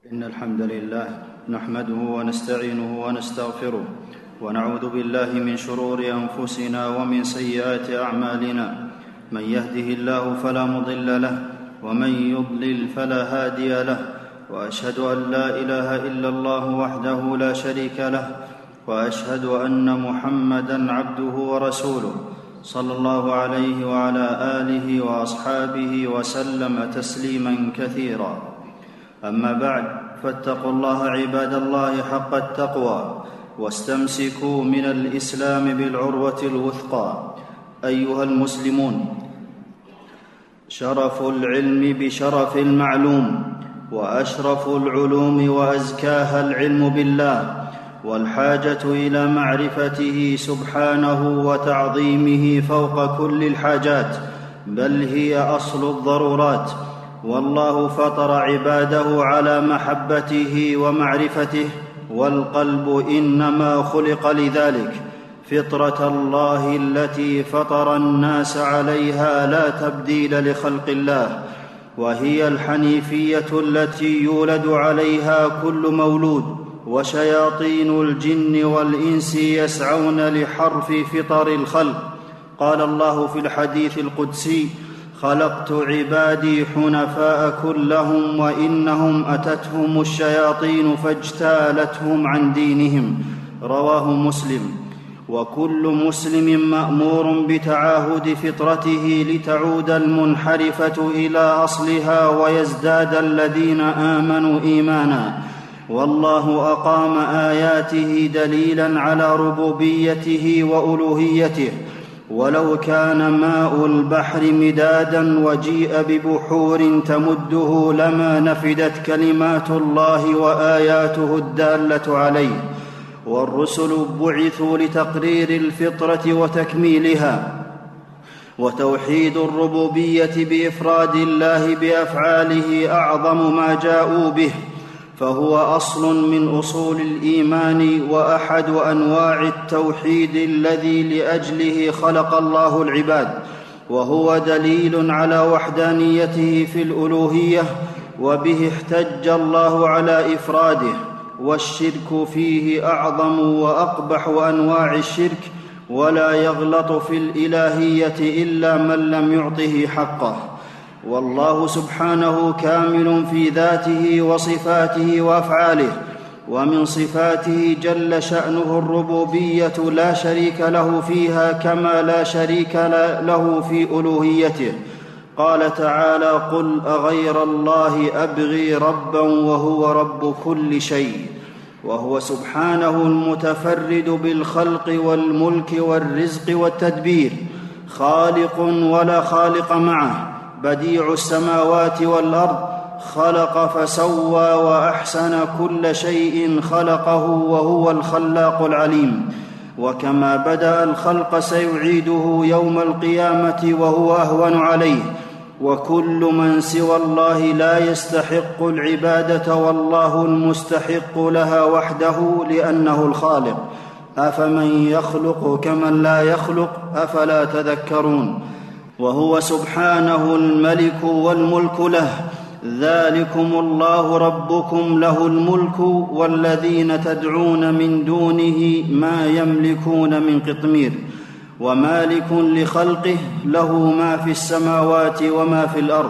إن الحمد لله نحمده ونستعينه ونستغفره ونعوذ بالله من شرور أنفسنا ومن سيئات أعمالنا. من يهده الله فلا مضل له ومن يضلل فلا هادي له، وأشهد أن لا إله إلا الله وحده لا شريك له، وأشهد أن محمدًا عبده ورسوله صلى الله عليه وعلى آله وأصحابه وسلم تسليمًا كثيرًا. أما بعد، فاتقوا الله عباد الله حق التقوى، واستمسكوا من الإسلام بالعروة الوثقى. أيها المسلمون، شرف العلم بشرف المعلوم، وأشرف العلوم وأزكاها العلم بالله، والحاجة إلى معرفته سبحانه وتعظيمه فوق كل الحاجات، بل هي أصل الضرورات. والله فطر عباده على محبته ومعرفته، والقلب إنما خلق لذلك. فطرة الله التي فطر الناس عليها لا تبديل لخلق الله، وهي الحنيفية التي يولد عليها كل مولود. وشياطين الجن والإنس يسعون لحرف فطر الخلق. قال الله في الحديث القدسي: خلقت عبادي حنفاء كلهم وإنهم أتتهم الشياطين فاجتالتهم عن دينهم. رواه مسلم. وكل مسلم مأمور بتعاهد فطرته لتعود المنحرفة إلى أصلها ويزداد الذين آمنوا إيمانا. والله أقام آياته دليلا على ربوبيته وألوهيته. ولو كان ماء البحر مدادا وجيء ببحور تمده لما نفدت كلمات الله وآياته الدالة عليه. والرسل بعثوا لتقرير الفطرة وتكميلها، وتوحيد الربوبية بإفراد الله بأفعاله أعظم ما جاءوا به، فهو أصل من أصول الإيمان وأحد أنواع التوحيد الذي لأجله خلق الله العباد، وهو دليل على وحدانيته في الألوهية، وبه احتج الله على إفراده. والشرك فيه أعظم وأقبح أنواع الشرك، ولا يغلط في الإلهية إلا من لم يعطه حقه. والله سبحانه كامل في ذاته وصفاته وأفعاله. ومن صفاته جل شأنه الربوبية لا شريك له فيها، كما لا شريك له في ألوهيته. قال تعالى: قل أغير الله أبغي ربا وهو رب كل شيء. وهو سبحانه المتفرد بالخلق والملك والرزق والتدبير، خالق ولا خالق معه، بديع السماوات والأرض، خلق فسوى وأحسن كل شيء خلقه، وهو الخلاق العليم. وكما بدأ الخلق سيعيده يوم القيامة وهو أهون عليه. وكل من سوى الله لا يستحق العبادة، والله المستحق لها وحده، لأنه الخالق. أفمن يخلق كمن لا يخلق، أفلا تذكرون. وهو سبحانه الملك والملك له. ذلكم الله ربكم له الملك، والذين تدعون من دونه ما يملكون من قطمير. ومالك لخلقه، له ما في السماوات وما في الأرض،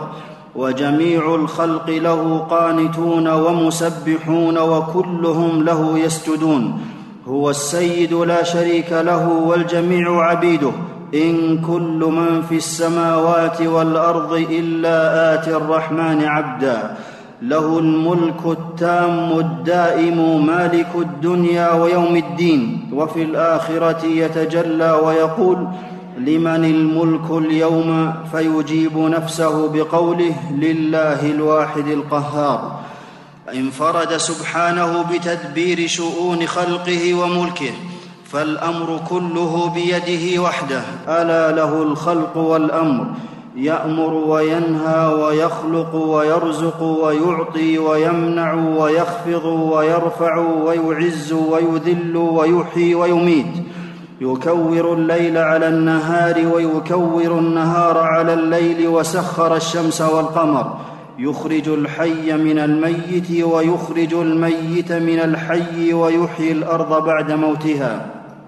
وجميع الخلق له قانتون ومسبحون، وكلهم له يسجدون. هو السيد لا شريك له، والجميع عبيده. إن كل من في السماوات والأرض إلا آتي الرحمن عبدا. له الملك التام الدائم، مالك الدنيا ويوم الدين. وفي الآخرة يتجلى ويقول: لمن الملك اليوم؟ فيجيب نفسه بقوله: لله الواحد القهار. انفرد سبحانه بتدبير شؤون خلقه وملكه، فالأمر كله بيده وحده. ألا له الخلق والأمر، يأمر وينهى ويخلق ويرزق ويعطي ويمنع ويخفض ويرفع ويعز ويذل ويحيي ويميت. يكور الليل على النهار ويكور النهار على الليل، وسخر الشمس والقمر. يخرج الحي من الميت ويخرج الميت من الحي ويحيي الأرض بعد موتها.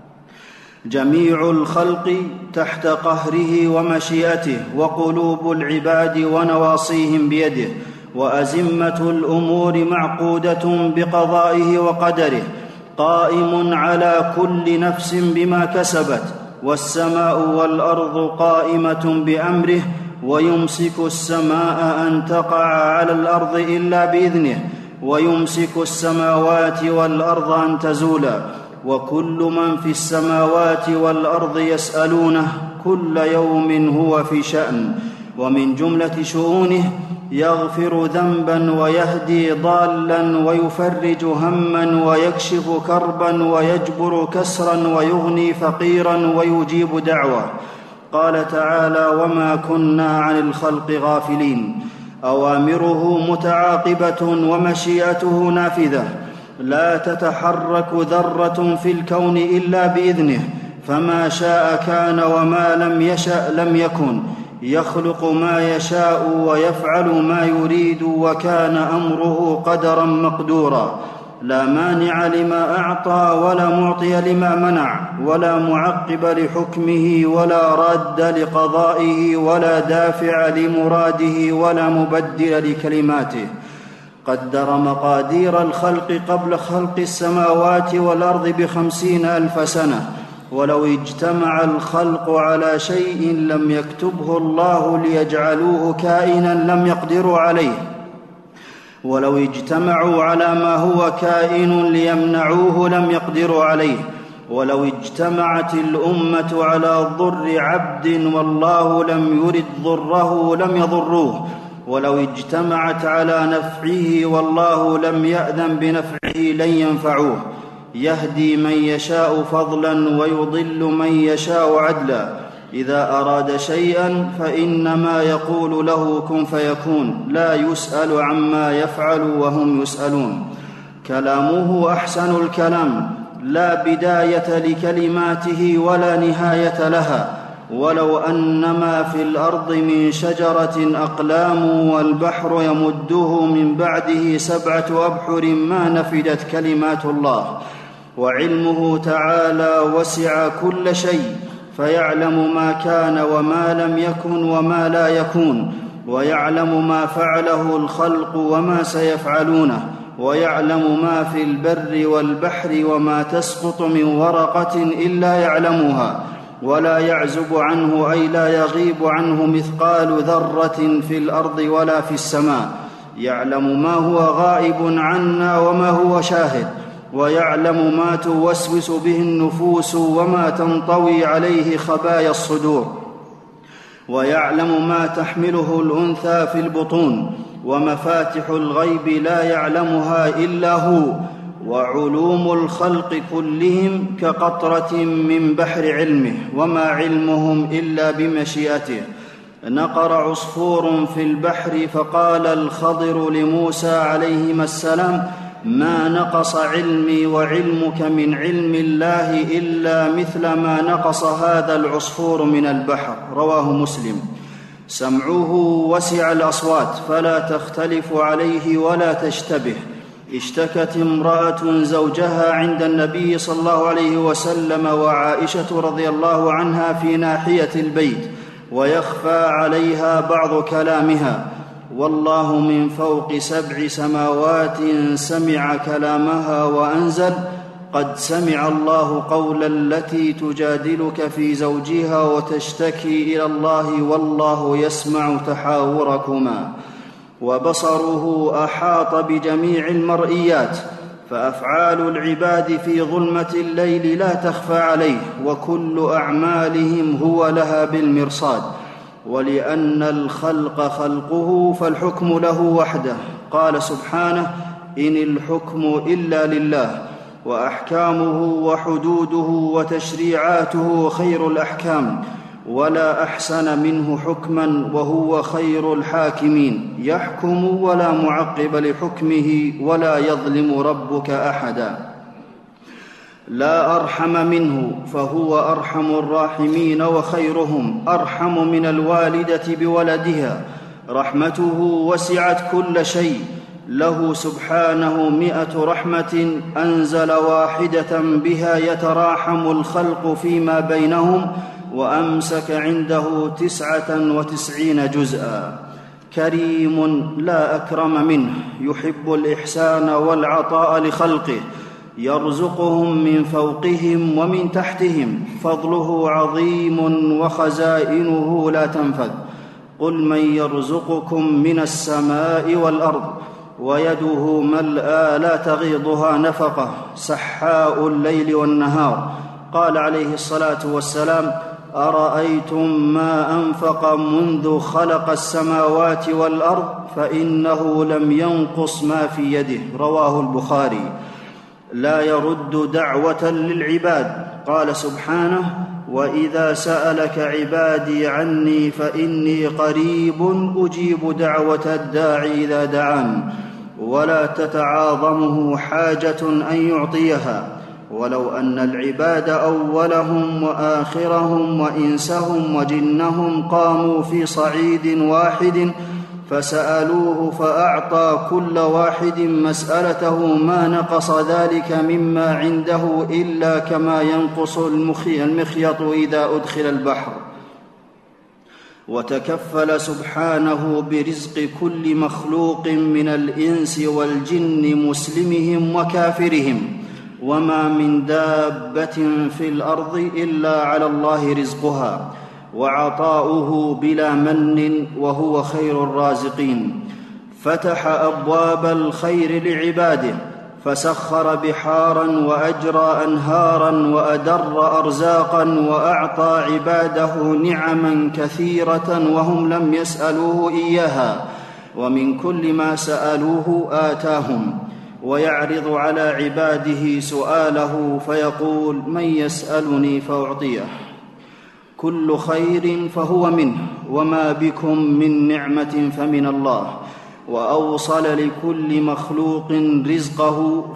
جميع الخلق تحت قهره ومشيئته، وقلوب العباد ونواصيهم بيده، وأزمة الأمور معقودة بقضائه وقدره، قائم على كل نفس بما كسبت، والسماء والأرض قائمة بأمره، ويمسك السماء أن تقع على الأرض إلا بإذنه، ويمسك السماوات والأرض أن تزولا، وكل من في السماوات والأرض يسألونه كل يوم هو في شأن. ومن جملة شؤونه يغفر ذنبا ويهدي ضالا ويفرج هما ويكشف كربا ويجبر كسرا ويغني فقيرا ويجيب دعوة. قال تعالى: وما كنا عن الخلق غافلين. أوامره متعاقبة ومشيئته نافذة، لا تتحرك ذرة في الكون إلا بإذنه، فما شاء كان وما لم يشأ لم يكن، يخلق ما يشاء ويفعل ما يريد، وكان أمره قدرا مقدورا. لا مانع لما أعطى ولا معطي لما منع، ولا معقب لحكمه ولا راد لقضائه، ولا دافع لمراده ولا مبدل لكلماته. قدر مقادير الخلق قبل خلق السماوات والأرض 50,000 سنة، ولو اجتمع الخلق على شيء لم يكتبه الله ليجعلوه كائنا لم يقدروا عليه، ولو اجتمعوا على ما هو كائن ليمنعوه لم يقدروا عليه، ولو اجتمعت الأمة على ضر عبد والله لم يرد ضره لم يضروه، ولو اجتمعت على نفعه والله لم يأذن بنفعه لن ينفعوه. يهدي من يشاء فضلا ويضل من يشاء عدلا. إذا أراد شيئا فإنما يقول له كن فيكون، لا يسأل عما يفعل وهم يسألون. كلامه أحسن الكلام، لا بداية لكلماته ولا نهاية لها. ولو أن ما في الأرض من شجرة أقلام والبحر يمده من بعده 7 أبحر ما نفدت كلمات الله. وعلمه تعالى وسع كل شيء، فيعلم ما كان وما لم يكن وما لا يكون، ويعلم ما فعله الخلق وما سيفعلونه، ويعلم ما في البر والبحر وما تسقط من ورقة إلا يعلمها، ولا يعزب عنه أي لا يغيب عنه مثقال ذرة في الأرض ولا في السماء. يعلم ما هو غائب عنا وما هو شاهد، ويعلم ما توسوس به النفوس وما تنطوي عليه خبايا الصدور، ويعلم ما تحمله الأنثى في البطون، ومفاتح الغيب لا يعلمها إلا هو. وعلوم الخلق كلهم كقطرة من بحر علمه، وما علمهم إلا بمشيئته. نقر عصفور في البحر فقال الخضر لموسى عليهما السلام: ما نقص علمي وعلمك من علم الله إلا مثل ما نقص هذا العصفور من البحر. رواه مسلم. سمعه وسع الأصوات فلا تختلف عليه ولا تشتبه. اشتكت امرأة زوجها عند النبي صلى الله عليه وسلم وعائشة رضي الله عنها في ناحية البيت، ويخفى عليها بعض كلامها، والله من فوق 7 سماوات سمع كلامها وأنزل: قد سمع الله قول التي تجادلك في زوجها وتشتكي إلى الله والله يسمع تحاوركما. وبصره أحاط بجميع المرئيات، فأفعال العباد في ظلمة الليل لا تخفى عليه، وكل أعمالهم هو لها بالمرصاد. ولأن الخلق خلقه فالحكم له وحده. قال سبحانه: إن الحكم إلا لله، وأحكامه وحدوده وتشريعاته خير الأحكام، ولا أحسن منه حكما وهو خير الحاكمين. يحكم ولا معقب لحكمه، ولا يظلم ربك أحدا. لا أرحم منه، فهو أرحم الراحمين وخيرهم، أرحم من الوالدة بولدها. رحمته وسعت كل شيء. له سبحانه 100 رحمة أنزل واحدة بها يتراحم الخلق فيما بينهم، وأمسك عنده 99 جزءا. كريم لا أكرم منه، يحب الإحسان والعطاء لخلقه، يرزقهم من فوقهم ومن تحتهم، فضله عظيم وخزائنه لا تنفذ. قل من يرزقكم من السماء والأرض ويده ملأى لا تغيضها نفقة، سحاء الليل والنهار. قال عليه الصلاة والسلام: أرأيتم ما أنفق منذ خلق السماوات والأرض فإنه لم ينقص ما في يده. رواه البخاري. لا يرد دعوة للعباد. قال سبحانه: وإذا سألك عبادي عني فإني قريب أجيب دعوة الداعي إذا دعان. ولا تتعاظمه حاجة أن يعطيها، ولو أن العباد أولهم وآخرهم وإنسهم وجنهم قاموا في صعيد واحد فسألوه فأعطى كل واحد مسألته ما نقص ذلك مما عنده إلا كما ينقص المخيط إذا أدخل البحر. وتكفل سبحانه برزق كل مخلوق من الإنس والجن، مسلمهم وكافرهم. وما من دابة في الأرض إلا على الله رزقها وعطاؤه بلا من، وهو خير الرازقين. فتح أبواب الخير لعباده، فسخر بحارا وأجرى أنهارا وأدر أرزاقا، وأعطى عباده نعما كثيرة وهم لم يسألوه إياها، ومن كل ما سألوه آتاهم. ويعرض على عباده سؤاله فيقول: من يسألني فأعطيه. كل خير فهو منه، وما بكم من نعمة فمن الله. وأوصل لكل مخلوق رزقه،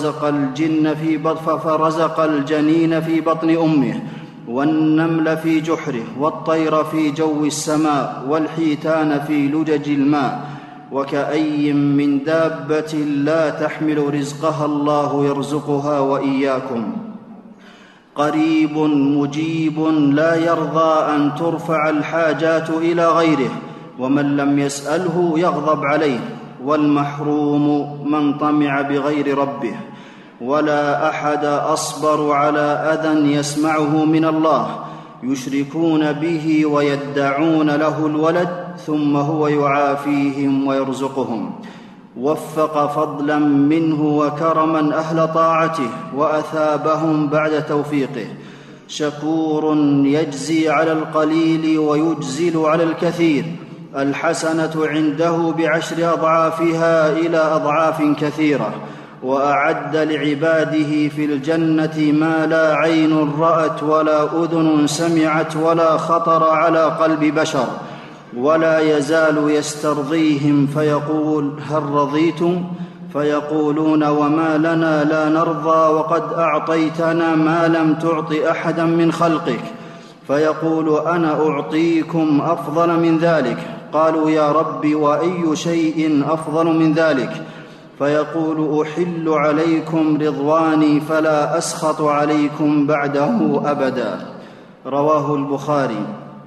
فرزق الجنين في بطن أمه، والنمل في جحره، والطير في جو السماء، والحيتان في لجج الماء. وكأي من دابة لا تحمل رزقها الله يرزقها وإياكم. قريب مجيب لا يرضى أن ترفع الحاجات إلى غيره، ومن لم يسأله يغضب عليه. والمحروم من طمع بغير ربه. ولا أحد أصبر على أذى يسمعه من الله. يشركون به ويدعون له الولد، ثم هو يعافيهم ويرزقهم. وفق فضلا منه وكرما أهل طاعته، وأثابهم بعد توفيقه. شكور يجزي على القليل ويجزل على الكثير. الحسنة عنده ب10 أضعافها إلى أضعاف كثيرة. وأعد لعباده في الجنة ما لا عين رأت ولا أذن سمعت ولا خطر على قلب بشر. ولا يزال يسترضيهم فيقول: هل رضيتم؟ فيقولون: وما لنا لا نرضى وقد أعطيتنا ما لم تعط أحدا من خلقك. فيقول: أنا أعطيكم أفضل من ذلك. قالوا: يا رب، وأي شيء أفضل من ذلك؟ فيقول: أحل عليكم رضواني فلا أسخط عليكم بعده أبدا. رواه البخاري.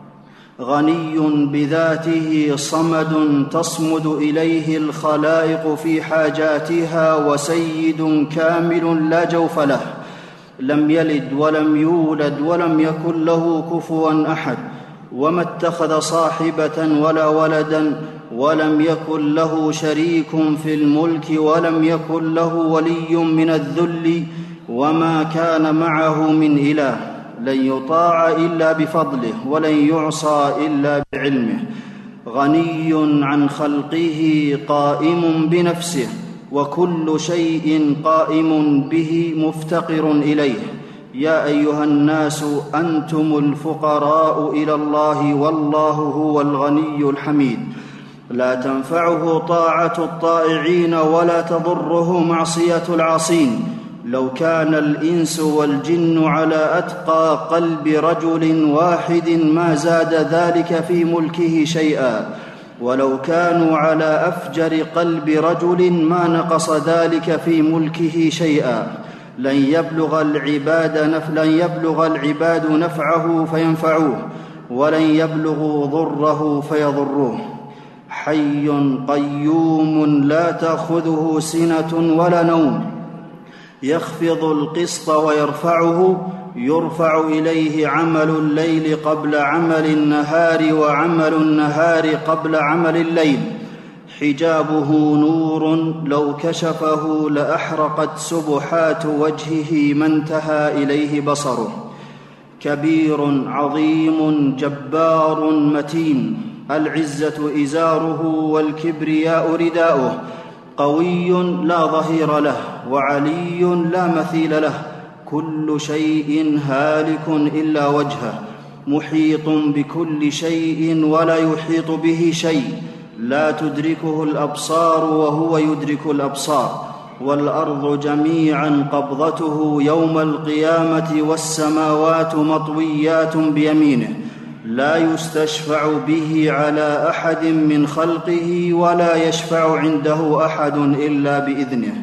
غني بذاته صمد تصمد إليه الخلائق في حاجاتها، وسيد كامل لا جوف له، لم يلد ولم يولد ولم يكن له كفوا أحد، وما اتخذ صاحبة ولا ولدا، ولم يكن له شريك في الملك، ولم يكن له ولي من الذل، وما كان معه من إله. لن يطاع إلا بفضله، ولن يعصى إلا بعلمه. غني عن خلقه قائم بنفسه، وكل شيء قائم به مفتقر إليه. يا أيها الناس أنتم الفقراء إلى الله، والله هو الغني الحميد. لا تنفعه طاعة الطائعين ولا تضره معصية العاصين. لو كان الإنس والجن على أتقى قلب رجل واحد ما زاد ذلك في ملكه شيئا. ولو كانوا على أفجر قلب رجل ما نقص ذلك في ملكه شيئا. لن يبلغ العباد نفعه فينفعوه، ولن يبلغوا ضره فيضروه. حي قيوم لا تأخذه سنة ولا نوم، يخفض القسط ويرفعه، يرفع إليه عمل الليل قبل عمل النهار، وعمل النهار قبل عمل الليل. حجابه نور لو كشفه لأحرقت سبحات وجهه ما انتهى إليه بصره. كبير عظيم جبار متين، العزة إزاره والكبرياء رداؤه. قوي لا ظهير له، وعلي لا مثيل له. كل شيء هالك إلا وجهه، محيط بكل شيء ولا يحيط به شيء. لا تدركه الأبصار وهو يدرك الأبصار. والأرض جميعا قبضته يوم القيامة، والسماوات مطويات بيمينه. لا يستشفع به على أحد من خلقه، ولا يشفع عنده أحد إلا بإذنه.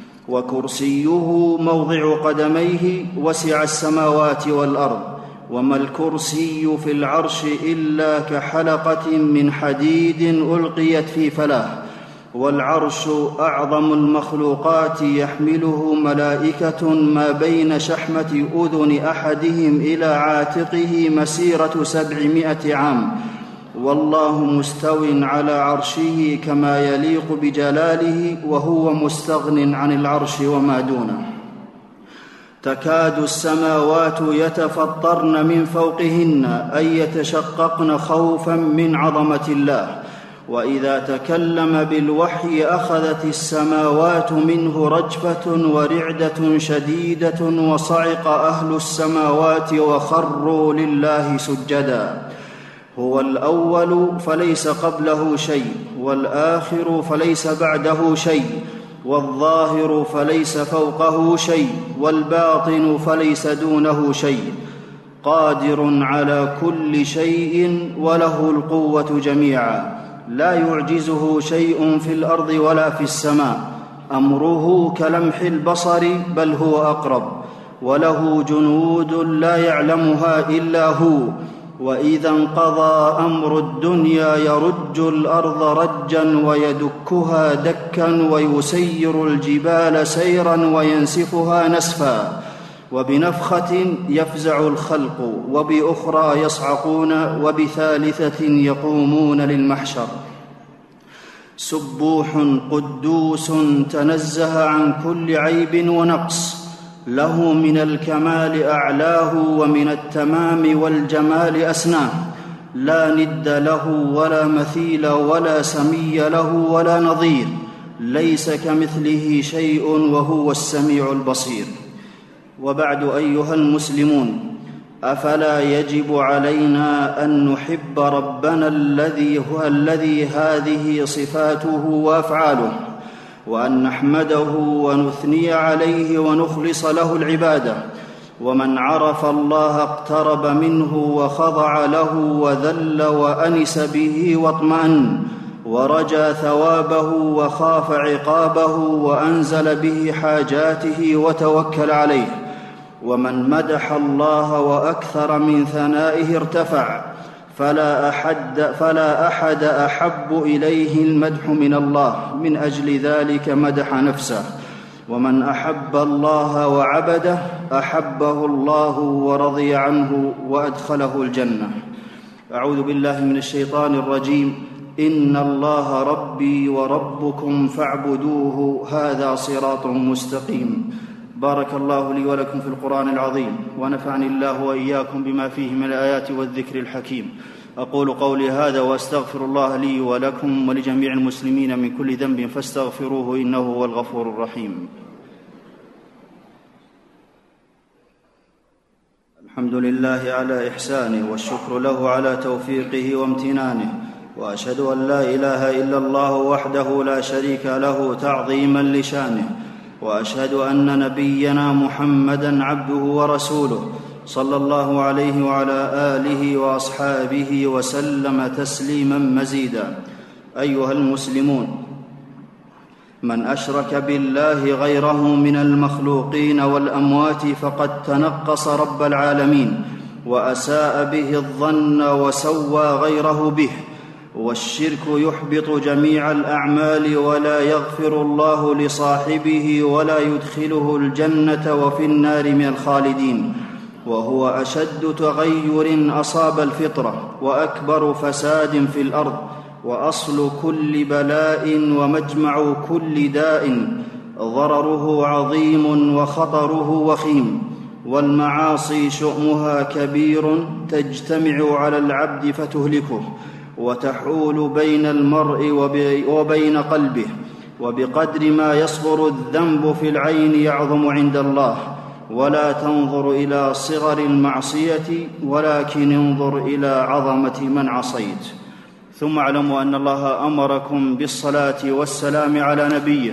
وكرسيه موضع قدميه، وسع السماوات والأرض. وما الكرسي في العرش إلا كحلقة من حديد ألقيت في فلاه. والعرش أعظم المخلوقات، يحمله ملائكة ما بين شحمة أذن أحدهم إلى عاتقه مسيرة 700 عام. والله مستو على عرشه كما يليق بجلاله، وهو مستغن عن العرش وما دونه. تكاد السماوات يتفطرن من فوقهن، أي يتشققن خوفا من عظمة الله. وإذا تكلم بالوحي أخذت السماوات منه رجفة ورعدة شديدة، وصعق أهل السماوات وخروا لله سجدا. هو الأول فليس قبله شيء، والآخر فليس بعده شيء، والظاهر فليس فوقه شيء، والباطن فليس دونه شيء. قادر على كل شيء وله القوة جميعا. لا يعجزه شيء في الأرض ولا في السماء. أمره كلمح البصر، بل هو أقرب. وله جنود لا يعلمها إلا هو. وإذا انقضى أمر الدنيا يرج الأرض رجا، ويدكها دكا، ويسير الجبال سيرا، وينسفها نسفا. وبنفخة يفزع الخلق، وبأخرى يصعقون، وبثالثة يقومون للمحشر. سبوح قدوس تنزه عن كل عيب ونقص، له من الكمال أعلاه، ومن التمام والجمال أسناه. لا ند له ولا مثيل، ولا سمي له ولا نظير. ليس كمثله شيء، وهو السميع البصير. وبعد أيها المسلمون، أفلا يجب علينا أن نحب ربنا الذي هذه صفاته وأفعاله، وأن نحمده ونثني عليه ونخلص له العبادة. ومن عرف الله اقترب منه وخضع له، وذل وأنس به واطمأن، ورجى ثوابه وخاف عقابه، وأنزل به حاجاته وتوكل عليه. ومن مدح الله وأكثر من ثنائه ارتفع، فلا أحد أحب إليه المدح من الله، من أجل ذلك مدح نفسه. ومن أحب الله وعبده أحبه الله ورضي عنه وأدخله الجنة. أعوذ بالله من الشيطان الرجيم. إن الله ربي وربكم فاعبدوه، هذا صراط مستقيم. بارك الله لي ولكم في القرآن العظيم، ونفعني الله وإياكم بما فيه من الآيات والذكر الحكيم. أقول قولي هذا وأستغفر الله لي ولكم ولجميع المسلمين من كل ذنب فاستغفروه، إنه هو الغفور الرحيم. الحمد لله على إحسانه، والشكر له على توفيقه وامتنانه. وأشهد أن لا إله إلا الله وحده لا شريك له تعظيما لشانه. وأشهد أن نبينا محمدًا عبده ورسوله، صلى الله عليه وعلى آله وأصحابه وسلم تسليما مزيدا. أيها المسلمون، من أشرك بالله غيره من المخلوقين والأموات فقد تنقص رب العالمين وأساء به الظن وسوى غيره به. والشرك يحبط جميع الأعمال ولا يغفر الله لصاحبه ولا يدخله الجنة وفي النار من الخالدين، وهو أشد تغير أصاب الفطرة وأكبر فساد في الأرض وأصل كل بلاء ومجمع كل داء، ضرره عظيم وخطره وخيم، والمعاصي شؤمها كبير تجتمع على العبد فتهلكه وتحول بين المرء وبين قلبه، وبقدر ما يصغر الذنب في العين يعظم عند الله. ولا تنظر إلى صغر المعصية ولكن انظر إلى عظمة من عصيت. ثم اعلموا أن الله أمركم بالصلاة والسلام على نبيه،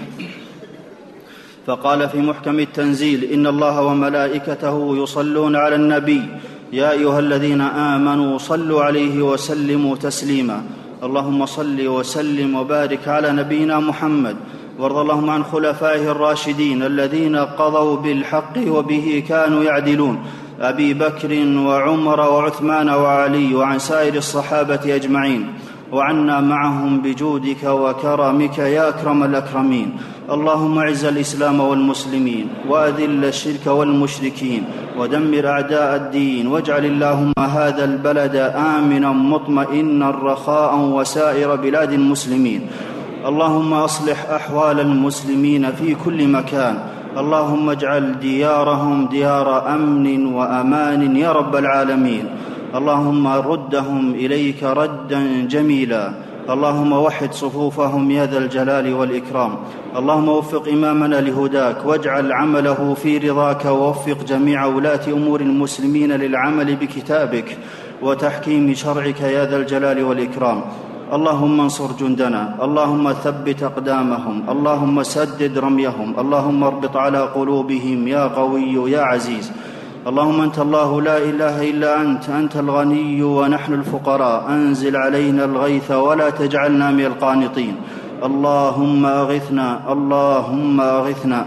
فقال في محكم التنزيل: إن الله وملائكته يصلون على النبي يا أيها الذين آمنوا صلوا عليه وسلموا تسليما. اللهم صل وسلم وبارك على نبينا محمد، وارض اللهم عن خلفائه الراشدين الذين قضوا بالحق وبه كانوا يعدلون، أبي بكر وعمر وعثمان وعلي، وعن سائر الصحابة أجمعين، وعنا معهم بجودك وكرمك يا أكرم الأكرمين. اللهم اعز الإسلام والمسلمين وأذل الشرك والمشركين ودمر أعداء الدين، واجعل اللهم هذا البلد آمنا مطمئنا رخاء وسائر بلاد المسلمين. اللهم أصلح أحوال المسلمين في كل مكان، اللهم اجعل ديارهم ديار أمن وأمان يا رب العالمين. اللهم ردهم إليك ردا جميلا، اللهم وحد صفوفهم يا ذا الجلال والإكرام. اللهم وفق إمامنا لهداك واجعل عمله في رضاك، ووفق جميع ولاة أمور المسلمين للعمل بكتابك وتحكيم شرعك يا ذا الجلال والإكرام. اللهم انصر جندنا، اللهم ثبت أقدامهم، اللهم سدد رميهم، اللهم اربط على قلوبهم يا قوي يا عزيز. اللهم أنت الله لا إله إلا أنت الغني ونحن الفقراء، أنزل علينا الغيث ولا تجعلنا من القانطين. اللهم أغثنا، اللهم أغثنا،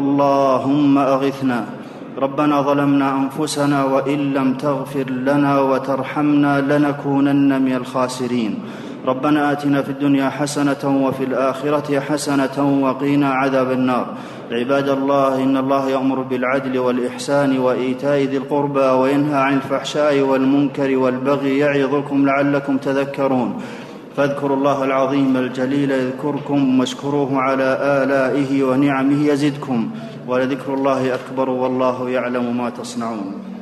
اللهم أغثنا. ربنا ظلمنا أنفسنا وإن لم تغفر لنا وترحمنا لنكونن من الخاسرين. ربنا آتنا في الدنيا حسنة وفي الآخرة حسنة وقنا عذاب النار. عباد الله، إن الله يأمر بالعدل والإحسان وإيتاء ذي القربى وينهى عن الفحشاء والمنكر والبغي يعظكم لعلكم تذكرون. فاذكروا الله العظيم الجليل يذكركم، واشكروه على آلائه ونعمه يزدكم، ولذكر الله أكبر والله يعلم ما تصنعون.